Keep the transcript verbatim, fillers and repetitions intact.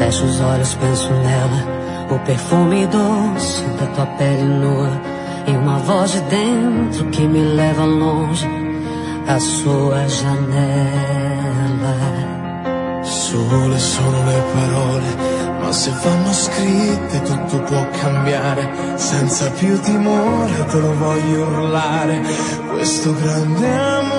Fecho os olhos, penso nela, o perfume doce da tua pele nua e uma voz de dentro que me leva longe, a sua janela. Sole sono le parole, ma se vanno scritte tutto può cambiare. Senza più timore te lo voglio urlare, questo grande amore